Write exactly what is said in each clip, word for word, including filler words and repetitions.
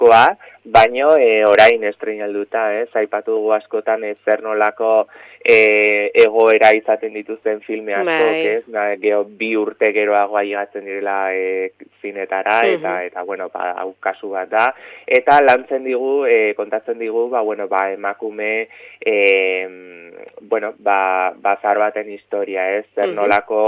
askoa, baino e, orain estreinalduta, ez, aipatu dugu askotan ez zer nolako e, egoera izaten dituzten filme asko, ez, na, geho, bi urte geroago aigatzen direla e, zinetara, eta, uh-huh. eta, bueno, ba, hau kasu bat da, eta lantzen digu, e, kontatzen digu, ba, bueno, ba, emakume, e, bueno, ba, bazar baten historia, ez, zer uh-huh. nolako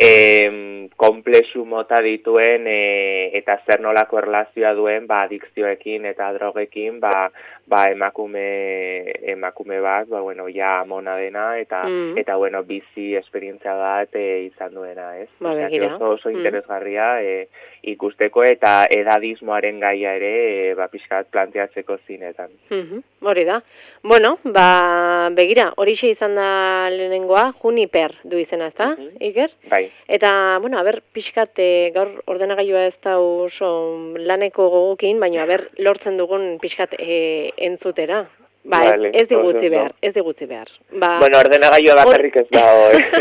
e, komplexu mota dituen, e, eta zer nolako erlazioa duen, ba, adikzioekin eta drogekin, ba, ba emakume emakume bat, ba bueno, ja amona dena eta mm. eta bueno, bizi esperientzia bat e, izan duena, ez? Ba, oso, oso interesgarria e, ikusteko eta edadismoaren gaia ere e, ba pixkat planteatzeko zinetan. Mhm. Hori da. Bueno, ba begira, horixe izan da lehenengoa, Juniper du izena, ezta? Mm-hmm. Iker? Bai. Eta bueno, a ber, pixkat e, gaur ordenagailua ez da oso laneko gogokin, baina a ber, lortzen dugun pixkat e, entzutera. Ba, vale, ez, ez digutzi no, behar, ez digutzi behar. Ba, bueno, ordenagailua bakarrik ez da,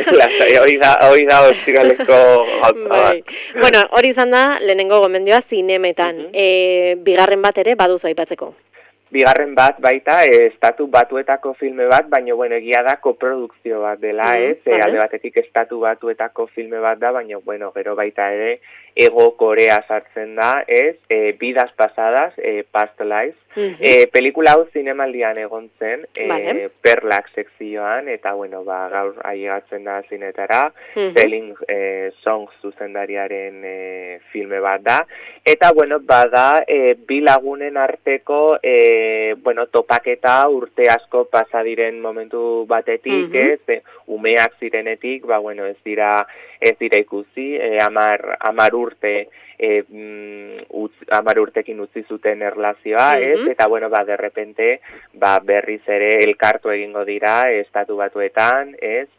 hori da, hori da, ostiraleko gauza bat. Bueno, hori izan da, lehenengo gomendioa zinemetan. Uh-huh. e, bigarren bat ere, baduzu aipatzeko. Bigarren bat baita, e, estatu batuetako filme bat, baina bueno, egia da koprodukzio bat dela, mm, ez? E, alde batetik estatu batuetako filme bat da, baina bueno, gero baita ere Ego Korea sartzen da, ez? E, Vidas pasadas, e, Past Lives. Mm-hmm. E, pelikula hau zinemaldian egon zen, e, vale. Perlak sekzioan, eta bueno, ba, gaur ailegatzen da zinetara, mm-hmm. Selling e, Songs zuzendariaren e, filme bat da, eta bueno, bada e, bi lagunen arteko e, bueno, topaketa urte asko pasa diren momentu batetik, mm-hmm. ez, e, umeak zirenetik, ba bueno, ez dira ez dira ikusi, e, amar, amar urte E, mm, utz, amar urtekin utzi zuten erlazioa, mm-hmm. ez? Eta, bueno, ba, derrepente, ba, berriz ere elkartu egingo dira, estatu batuetan, ez?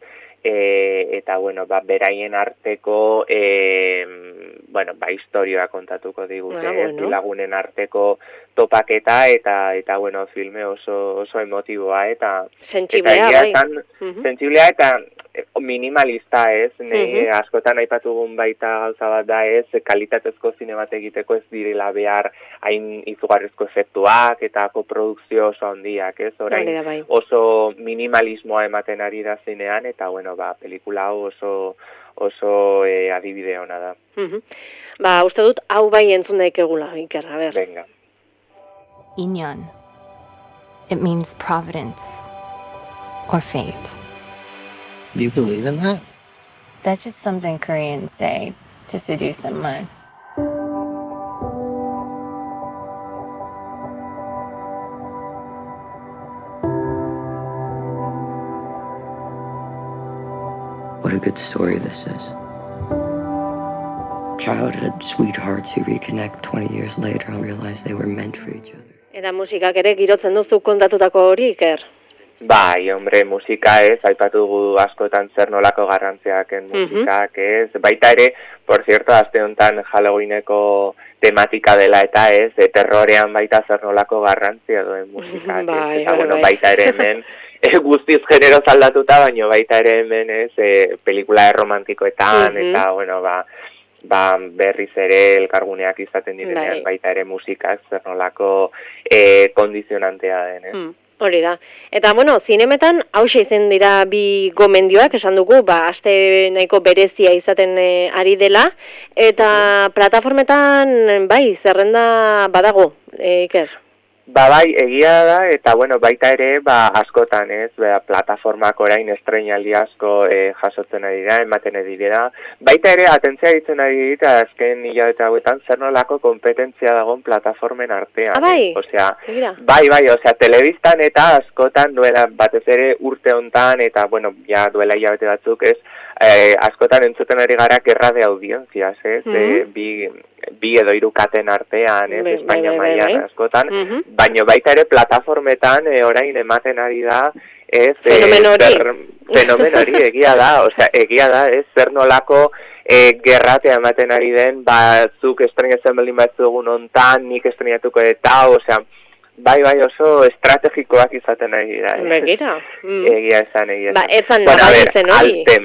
E, eta, bueno, ba, beraien arteko, e, bueno, ba, historioa kontatuko digute, ah, bueno. Lagunen arteko topaketa, eta, eta bueno, filme oso, oso emotiboa, eta... Sentsiblea, bai. Uh-huh. Sentsiblea, eta minimalista, ez, nei uh-huh. askotan aipatugun baita gauza bat da, ez, kalitatezko zine bat egiteko ez direla behar hain izugarrizko efektuak eta koprodukzio oso handiak, ez, orain da, bai. Oso minimalismoa ematen ari da zinean, eta bueno, ba, pelikula hau oso, oso e, adibide ona da. Uh-huh. Ba, uste dut, hau bai entzun daikegula, Iker, a ber. Venga. Inyon. It means providence or fate. Do you believe in that? That's just something Koreans say to seduce someone. What a good story this is. Childhood sweethearts who reconnect twenty years later and realize they were meant for each other. Eta musikak ere girotzen duzu kontatutako hori, Iker? Bai, hombre, musika ez, aipatu dugu askotan zer nolako garrantziaken musikak ez, baita ere, por cierto, aste honetan Halloweeneko tematika dela eta ez, e, terrorean baita zer nolako garrantzia duen musikak bai, ez, eta bai, bueno, bai. baita ere hemen, e, guztiz genero zaldatuta, baina baita ere hemen ez, e, pelikula romantikoetan, uh-huh. eta bueno, ba, ba, berriz ere elkarguneak izaten direnean, bai. Baita ere musikak zer nolako e, kondizionantea den, ez. Hmm. Hori da. Eta, bueno, zinemetan hauxe izen dira bi gomendioak, esan dugu, ba, aste nahiko berezia izaten e, ari dela, eta plataformetan, bai, zerrenda badago, e, Iker? Ba, bai, egia da, eta, bueno, baita ere, ba, askotan, ez, ba, plataformak orain estreinaldi asko e, jasotzen ari dira, ematen ari dira, baita ere, atentzia ditzen ari dira, azken hilabete hauetan, zer nolako kompetentzia dagoen plataformen artean. Ah, bai, eh? Osea, egira. Bai, bai, osea, telebistan eta askotan duela, batez ere urte hontan, eta, bueno, ja duela hilabete batzuk, ez, eh, askotan entzuten ari gara gerra de audientziaz, ez, mm-hmm. e, bi... bi edo hirukaten artean, ez, Espainia mailan askotan, uh-huh. baina baita ere plataformetan e, orain ematen ari da, ez, fenomen hori, egia da, osea, egia da, ez, zer nolako e, gerratea ematen ari den, batzuk estrenatzen baldin batzugun ontan, nik estrenatuko eta, osea, bai, bai, oso estrategikoak izaten ari da. Begira. Mm. Egia esan, egia esan. Ba, etzan bueno, nabaritzen hori. Al tema.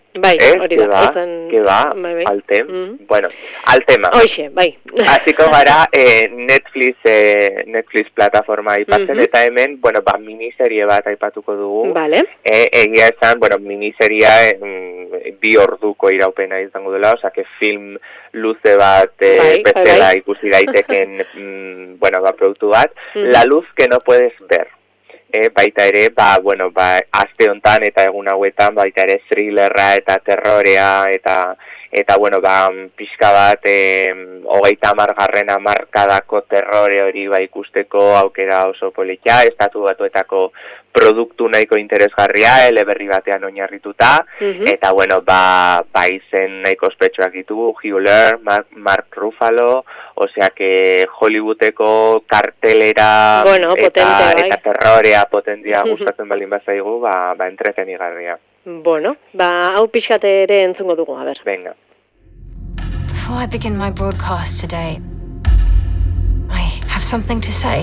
Bai, hori da. Que va, Ezen... que va, bai, bai. Al tem. Mm. Bueno, al tema. Hoxe, bai. Hasiko gara eh, Netflix eh, Netflix plataforma aipatzen, mm-hmm. eta hemen, bueno, ba, miniserie bat aipatuko dugu. Vale. Eh, egia esan, bueno, miniseria eh, bi orduko iraupena izango dela, osea, que film luze bat eh, bai, bezala bai. Ikusi daiteken, mm, bueno, ba, produktu bat. Mm-hmm. La luz que no puedes ver. E, baita ere, ba, bueno, ba, aste hontan eta egun hauetan, baita ere thrillerra eta terrorea eta, eta bueno, ba, pixka bat, e, hogeita hamargarren hamarkadako terrore hori ba, ikusteko aukera oso politia, estatu batuetako produktu nahiko interesgarria, eleberri batean oinarrituta, mm-hmm. eta bueno, ba, ba izen nahiko ospetsuak ditugu, Hugh Laurie, Mark, Mark Ruffalo, osea que Hollywoodeko kartelera bueno, eta, potente, eta terrorea potentia gustatzen balin bazaigu, ba, ba entretenigarria. Bueno, ba hau pixkate ere entzungo dugu, a ber. Venga. Before I begin my broadcast today, I have something to say.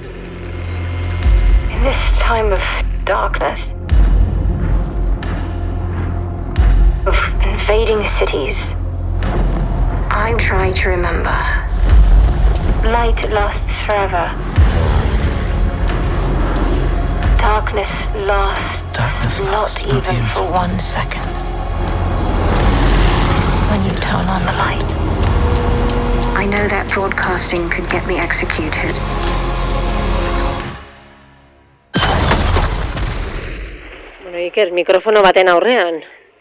In this time of darkness, of invading cities, I try to remember. Light lasts forever. Darkness lasts, Darkness lasts not, not even, even for one second. When you turn on the light, I know that broadcasting could get me executed. Bueno, Iker, mikrofono baten aurrean.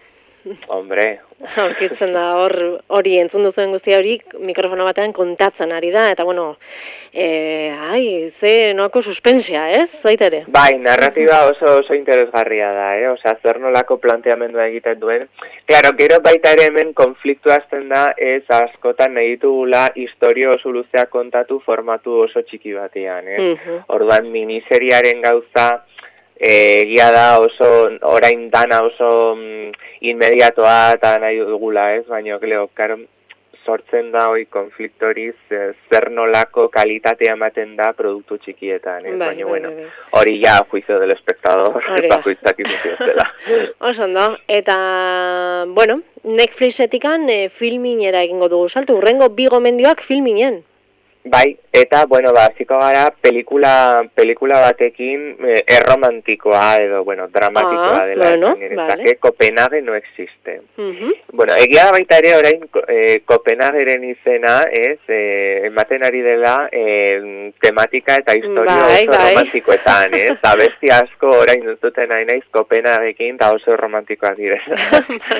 Hombre. Aurkitzen da hor hori entzun duzuen guztia hori mikrofono batean kontatzen ari da, eta bueno, e, ai, ze noako suspensia, ez? Zaita ere. Bai, narratiba oso oso interesgarria da, eh? Osea, zer nolako planteamendua egiten duen. Claro, gero baita ere hemen konfliktu hasten da, ez askotan nahi ditugula historio oso luzea kontatu formatu oso txiki batean, eh? Uh-huh. Orduan miniseriaren gauza egia da oso, orain dana oso mm, inmediatoa eta nahi dugula, ez? Baina, kleo, karo, sortzen da hoi konfliktoriz eh, zer nolako kalitatea ematen da produktu txikietan, ez? Bai, Baina, bai, bueno, bai. hori ja juicio del espectador, bakoitzak ikusi dela. Oso ondo, eta, bueno, Netflixetikan eh, filminera egingo dugu saltu, urrengo bi gomendioak filminen. Bai, eta, bueno, ba, hasiko gara pelikula, pelikula batekin eh, erromantikoa edo, bueno, dramatikoa ah, dela. Bueno, vale. Que Copenhague no existe. Uh-huh. Bueno, egia da baita ere orain eh, Copenhageren izena, ez, eh, ematen ari dela eh, tematika eta historia bai, oso bai. romantikoetan, ez? Abesti asko orain dututen nahi naiz Copenhagekin eta oso romantikoak direla.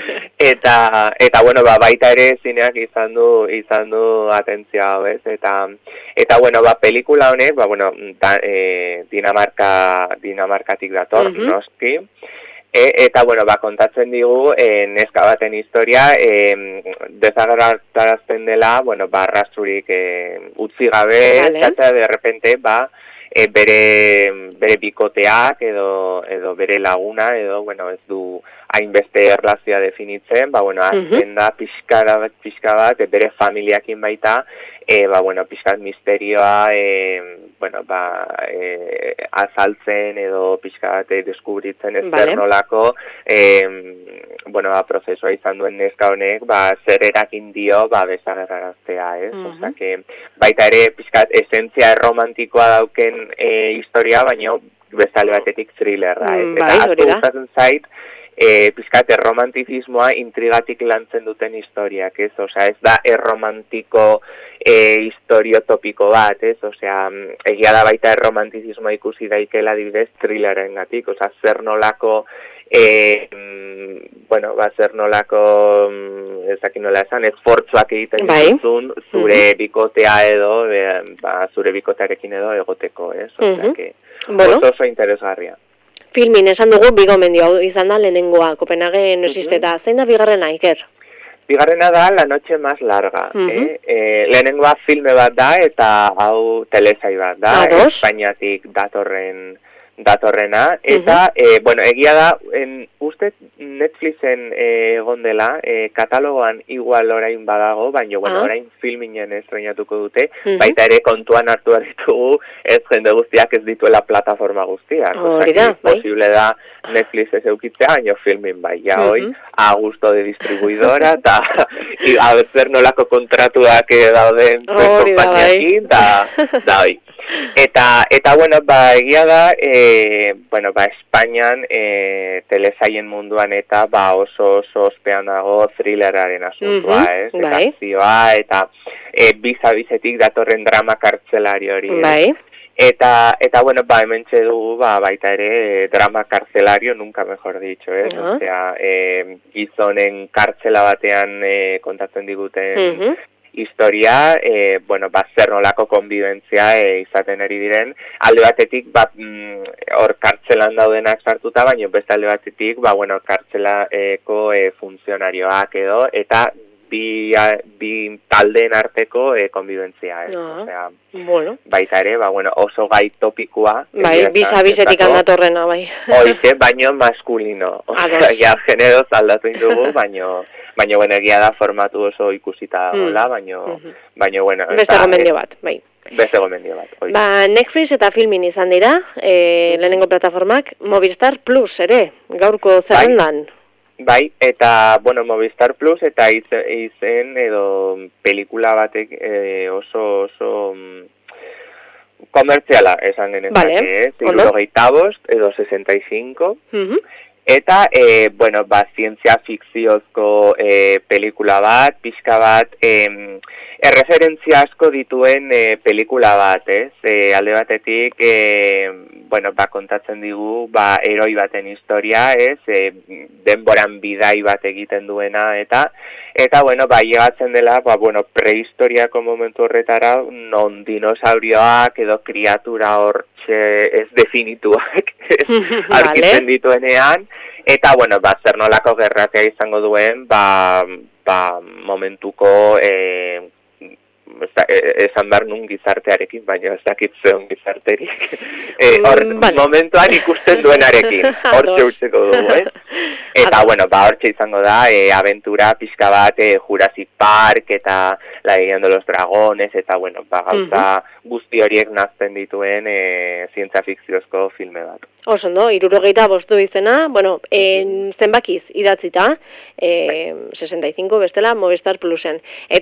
eta, eta, bueno, ba, baita ere zineak izan du, izan du atentzia hau, ez? Eta, Eta, bueno, ba, pelikula honek, ba, bueno, da, e, Dinamarka, Dinamarkatik dator, uh-huh. noski, e, eta, bueno, ba, kontatzen digu, e, neska baten historia, e, desagertarazten dela, bueno, ba, rastrurik e, utzi gabe, vale. Eta, de repente, ba, e, bere, bere bikoteak, edo, edo bere laguna, edo, bueno, ez du hainbeste erlazioa definitzen, ba, bueno, azten uh-huh. da pixka bat, pixka bat, e, bere familiakin baita, E, ba, bueno, pixkat misterioa, e, bueno, ba, e, azaltzen edo pixka bat deskubritzen ez vale. Zer nolako, e, bueno, ba, prozesua izan duen neska honek, ba, zer erakin dio, ba, bezagerraraztea, ez? Uh-huh. Osa, que, baita ere, pixkat, esentzia erromantikoa dauken e, historia, baina bezale batetik thrillerra, ez? Mm, eta bai, gustatzen zait, E, pizkat erromantizismoa intrigatik lantzen duten historiak, ez? Osea, ez da erromantiko e, historio topiko bat, ez? Osea, egia da baita erromantizismoa ikusi daikela adibidez thrillerren gatik, osea, zer nolako e, bueno, ba, zer nolako ezakin nola esan, esfortzuak egiten bai. Dituzun zure uh-huh. bikotea edo, e, ba, zure bikotearekin edo egoteko, ez? Osea, uh-huh. que bueno. oso oso interesgarria. Filmin esan dugu bigomendio hau izan da lehenengoa, Copenhague no existe eta, zein da bigarrena, Iker? Bigarrena da La noche más larga, uh-huh. eh? E, lehenengoa filme bat da eta hau telesai bat da, Espainiatik datorren datorrena, eta, uh -huh. e, bueno, egia da, en, uste Netflixen e, egon dela, e, katalogoan igual orain badago, baina, bueno, uh -huh. orain filminen estrenatuko dute, uh -huh. baita ere kontuan hartu ditugu, ez jende guztiak ez dituela plataforma guztiak, oh, oza, da, posible bai. Da Netflix ez eukitzea, baina filmin bai, ja, uh -huh. hoi, a gusto de distribuidora, eta a zer nolako kontratuak dauden oh, konpainiakin, da, da, hoi. Eta, eta, bueno, ba, egia da, e, bueno, ba, Espainian e, telesaien munduan eta, ba, oso, oso ospean dago thrilleraren asuntua, mm -hmm, ez? Eta bai. Akzioa, eta e, bizabizetik datorren drama kartzelari hori, bai. Eta, eta, bueno, ba, hemen dugu, ba, baita ere, drama kartzelario, nunca mejor dicho, ez? Uh -huh. Osea, e, gizonen kartzela batean e, kontatzen diguten, uh -huh. historia, e, bueno, ba, zer nolako konbibentzia e, izaten ari diren, alde batetik, ba, hor mm, kartzelan daudenak sartuta, baina beste alde batetik, ba, bueno, kartzelako e, funtzionarioak edo, eta bi, a, bi taldeen arteko e, konbibentzia, ez? Ah, osea, bueno. Baita ere, ba, bueno, oso gai topikua. Bai, bizabizetik handatorrena, bai. Oize, baino maskulino. Osea, ja, generoz aldatu indugu, baino... Baina, bueno, egia da formatu oso ikusita dagoela, mm. baino, mm -hmm. baino, bueno... Beste gomendio bat, bai. Beste gomendio bat, oi. Ba, Netflix eta Filmin izan dira, e, lehenengo plataformak, Movistar Plus, ere, gaurko zerrendan. Bai, bai, eta, bueno, Movistar Plus, eta izen, izen edo pelikula batek e, oso, oso... Um, komertziala esan genezak, vale. Ez? Hirurogeita bost edo sesenta y cinco. Mm-hmm. Eta, e, bueno, ba, zientzia fikziozko e, pelikula bat, pixka bat, e, erreferentzia asko dituen e, pelikula bat, ez? E, alde batetik, e, bueno, ba, kontatzen digu, ba, eroi baten historia, ez? E, denboran bidai bat egiten duena, eta, eta, bueno, ba, llegatzen dela, ba, bueno, prehistoriako momentu horretara, non dinosaurioak edo kriatura hor ez definituak arkitzen dituenean, eta, bueno, ba, zer nolako gerratea izango duen, ba, ba momentuko, e, esan behar nun gizartearekin, baina ez dakit zeon gizarterik, e, or, vale. Momentuan ikusten duenarekin, hortxe utzeko dugu, ez? Eta, bueno, ba, hortxe izango da, e, aventura pixka bat, e, Jurassic Park, eta La Leyenda de los Dragones, eta, bueno, ba, gauza uh-huh. guzti horiek nazten dituen e, zientzia fikziozko filme bat. Oso, no? Hirurogeita bostu izena, bueno, en, zenbakiz idatzita, e, sesenta y cinco bestela, Movistar Plusen.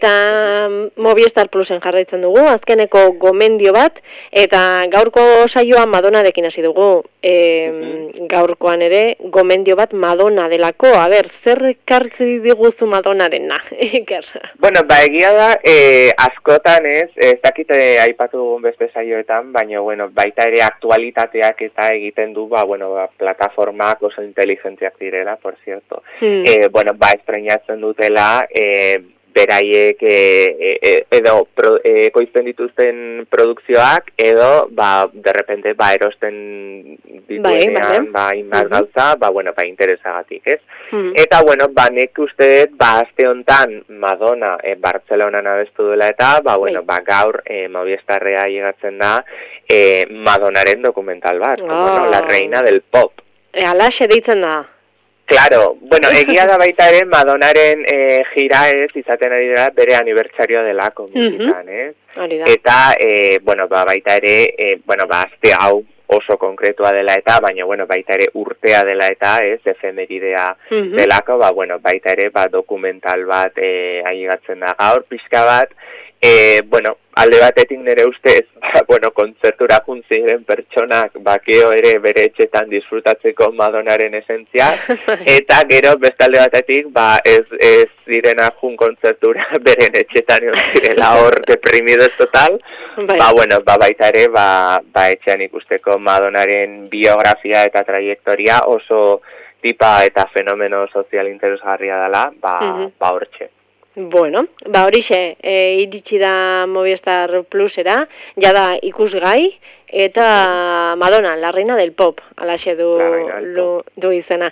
Eta Movistar Plusen jarraitzen dugu, azkeneko gomendio bat, eta gaurko saioa Madonarekin hasi dugu, e, uh-huh. gaurkoan ere, gomendio bat Madonna delako, a ber, zer ekartzi diguzu Madonnarena, Iker? Bueno, ba, egia da, e, askotan ez, ez dakite aipatu dugun beste saioetan, baina, bueno, baita ere aktualitateak eta egiten du, ba, bueno, ba, plataformak oso inteligentziak direla, por cierto. Hmm. E, bueno, ba, estrenatzen dutela, e, beraiek e, e, edo pro, e, koizten dituzten produkzioak, edo, ba, de repente, ba, erosten dituenean, ba, inbar gauza, ba, bueno, ba, interesagatik, ez? Hmm. Eta, bueno, ba, nek uste, ba, aste hontan Madonna e, Bartzelonan abestu duela eta, ba, bueno, ba, gaur e, Movistarrea llegatzen da e, Madonnaren dokumental bat, oh. como no, la reina del pop. E, alaxe deitzen da. Claro, bueno, egia da baita ere Madonnaren e, gira ez izaten ari dela bere anibertsarioa delako musikan, ez? Uh-huh. Eta, e, bueno, ba, baita ere, e, bueno, ba, azte hau oso konkretua dela eta, baina, bueno, baita ere urtea dela eta, ez, efemeridea uh-huh. delako, ba, bueno, baita ere, ba, dokumental bat e, aigatzen da gaur, pixka bat, e, bueno, alde batetik nire ustez, ba, bueno, kontzertura juntziren pertsonak bakeo ere bere etxetan disfrutatzeko Madonnaren esentzia, eta gero beste alde batetik, ba, ez, ez zirena jun kontzertura beren etxetan egon zirela hor deprimidos total, bai. Ba, bueno, ba, baita ere, ba, ba, etxean ikusteko Madonnaren biografia eta trajektoria oso tipa eta fenomeno sozial interesgarria dela, ba, uh-huh. ba hortxe. Bueno, ba horixe, e, iritsi da Movistar Plusera, jada ikusgai, eta Madonna, la reina del pop, alaxe du, du, du izena.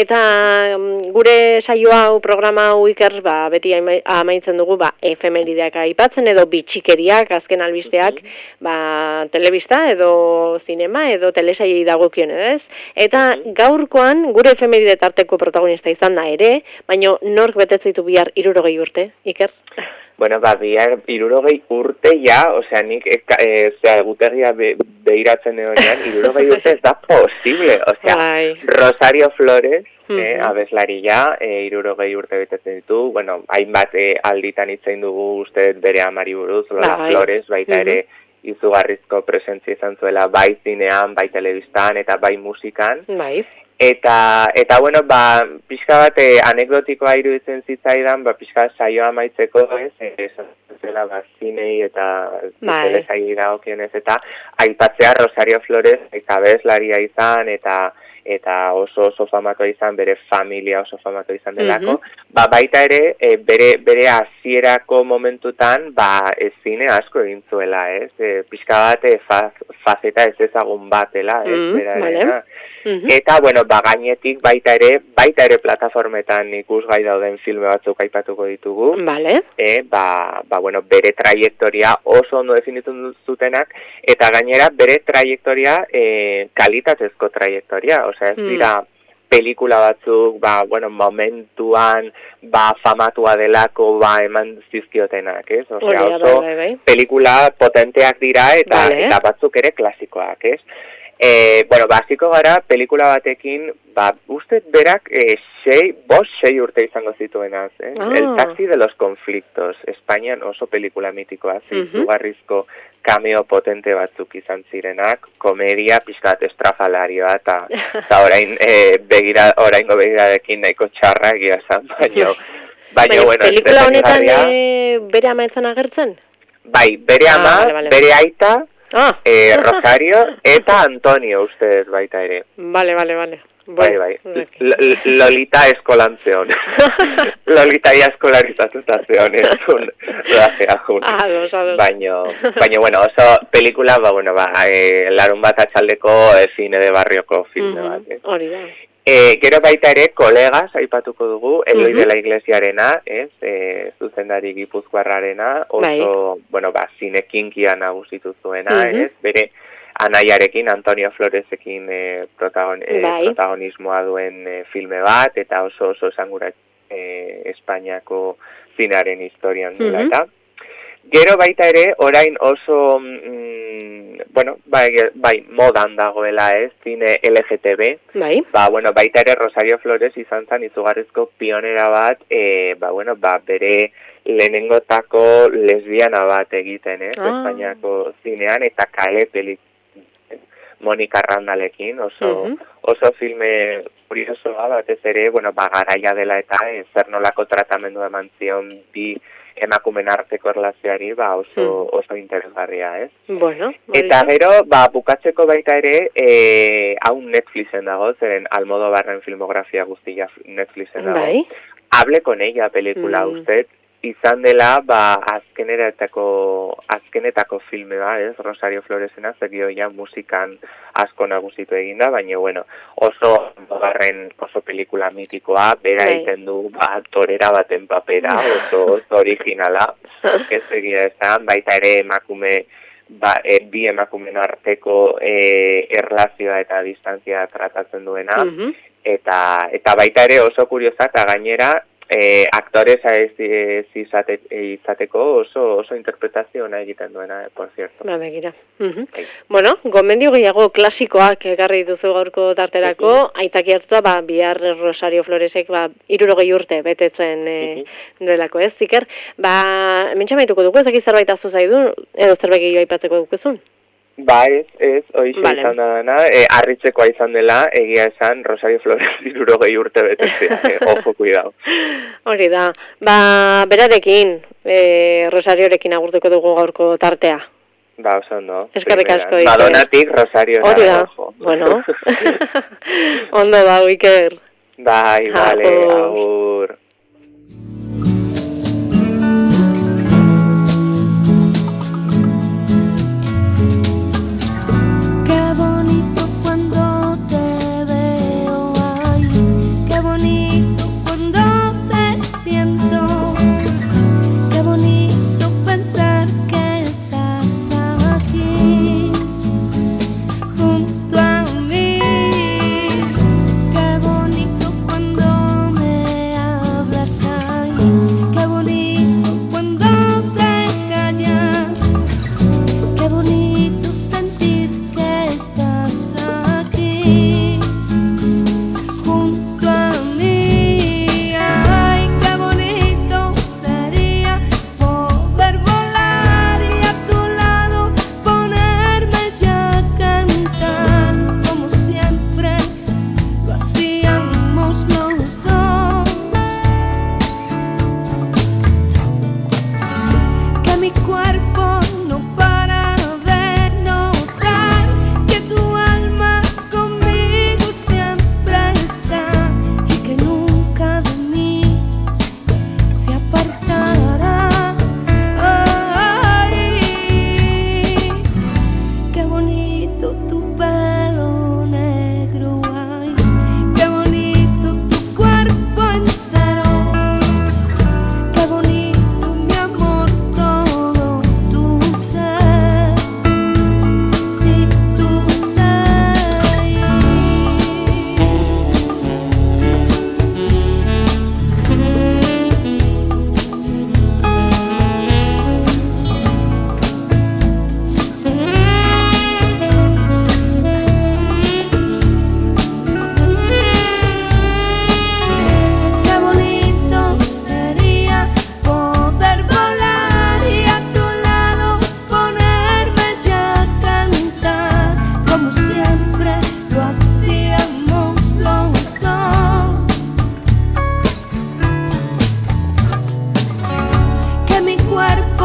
Eta um, gure saio hau, programa hau Iker, ba, beti amaitzen dugu, ba, efemerideak aipatzen edo bitxikeriak, azken albisteak, uh-huh. ba, telebista edo zinema edo telesai dagokion, ez? Eta uh-huh. gaurkoan, gure efemeride tarteko protagonista izan da ere, baina nork betetzen ditu bihar hirurogei urte, Iker? Bueno, ba, bihar hirurogei urte ja, osea, nik e, e, gutegia be, behiratzen egonean, hirurogei urte ez da posible, osea, Ay. Rosario Flores, uh-huh. eh, abeslari ja, e, hirurogei urte betetzen ditu, bueno, hainbat e, alditan itzein dugu uste bere amari buruz, Lola Ay. Flores, baita uh-huh. ere, izugarrizko presentzia izan zuela, bai zinean, bai telebistan, eta bai musikan. Bai. Eta, eta bueno, ba, pixka bat eh, anekdotikoa iruditzen zitzaidan, ba, pixka saioa amaitzeko, ez, ez, zela, ba, zinei eta telesai dagokionez, eta aipatzea Rosario Flores, abeslaria izan, eta eta oso oso famatua izan, bere familia oso famatua izan delako, uh-huh. ba, baita ere, e, bere, bere hasierako momentutan, ba, ez zine asko egin zuela, ez, e, pixka bat, e, faz, fazeta ez ezagun batela, ez, uh-huh. bera, vale. uh-huh. Eta, bueno, ba, gainetik baita ere, baita ere plataformetan ikusgai dauden filme batzuk aipatuko ditugu, vale. e, ba, ba, bueno, bere traiektoria oso ondo definitu zutenak, eta gainera, bere traiektoria, e, kalitatezko traiektoria, osea, ez dira pelikula batzuk, ba, bueno, momentuan, ba, famatua delako, ba, eman zizkiotenak, ez? Osea, oso bai, bai, bai. pelikula potenteak dira, eta, vale. eta batzuk ere klasikoak, ez? E, bueno, basiko gara, pelikula batekin, ba, uste berak, e, sei, bos, sei urte izango zituenaz, eh? Ah. El taxi de los conflictos, Espainian oso pelikula mitikoa, zizugarrizko uh-huh. cameo potente batzuk izan zirenak, komedia, pixkat estrafalarioa, eta, eta orain, e, begira, oraingo begiradekin nahiko txarra egia zan, baina, baina, bueno, pelikula honetan e, bere ama etzan agertzen? Bai, bere ama, ah, vale, vale. bere aita, Ah. Eh, Rosario eta Antonio, ustedes baita ere. Vale, vale, vale. Bai, bai. L- Lolita eskolantzeon. Lolita ia eskolarizatutazioan ezun rodajea jun. Ados, ados. Baina, baina, bueno, oso pelikula, ba, bueno, ba, e, larun bat atxaldeko e, cine de barrioko filme mm-hmm. bat. Eh? Hori da. E, gero baita ere, kolegas, aipatuko dugu, Eloi uh-huh. de la Iglesiarena, ez, e, zuzendari gipuzkoarrarena, oso, bai. bueno, ba, zinekinkia nagusitu zuena, uh-huh. ez, bere anaiarekin, Antonio Floresekin e, protagon, e, bai. protagonismoa duen e, filme bat, eta oso oso esangura e, Espainiako zinearen historian dela, uh-huh. eta gero baita ere, orain oso, mm, bueno, bai, bai, modan dagoela ez, zine L G T B. Bai. Ba, bueno, baita ere Rosario Flores izan zen izugarrizko pionera bat, e, ba, bueno, ba, bere lehenengotako lesbiana bat egiten, ez, ah. Espainiako zinean, eta kale pelik Monika Randalekin, oso, uh-huh. oso filme kuriosoa batez ere, bueno, ba, garaia dela eta e, zer nolako tratamendu eman zion bi emakumen arteko erlazioari, ba, oso, hmm. oso interesgarria, ez? Bueno, eta gero, ba, bukatzeko baita ere, e, hau Netflixen dago, zeren Almodóvarren filmografia guztia Netflixen dago. Bai. Hable con ella pelikula, hmm. usted, izan dela, ba, azkenetako, azkenetako filme ba, ez? Rosario Floresena, zegio ja musikan asko nagusitu eginda, baina, bueno, oso garren oso pelikula mitikoa, bera egiten du, ba, torera baten papera, oso, oso originala, ez egia esan, baita ere emakume, ba, e, bi emakumen arteko e, erlazioa eta distantzia tratatzen duena, uh-huh. eta, eta baita ere oso kuriosa, eta gainera, Eh, aktores ez, ez izate, izateko oso, oso interpretazio ona egiten duena, eh, por cierto. Ba, begira. Uh-huh. Hey. Bueno, gomendio gehiago klasikoak egarri dituzu gaurko tarterako, uh-huh. aitzaki hartuta, ba, bihar Rosario Floresek, ba, irurogei urte betetzen eh, uh-huh. delako, ez, Iker? Ba, mentxamaituko dugu, ez dakit zerbait azu zaidu, edo zerbait gehiago aipatzeko dukezun? Ba, ez, ez, hoixe vale. izan da dana, e, arritzekoa izan dela, egia esan, Rosario Flores irurogei urte betetzea, e, ojo, cuidado. Hori da, ba, berarekin, e, Rosariorekin agurtuko dugu gaurko tartea. Ba, oso ondo. Eskerrik asko, Iker. Madonatik, Rosario. Hori da, bueno. Ondo da, Iker. Bai, vale, agur. won't hear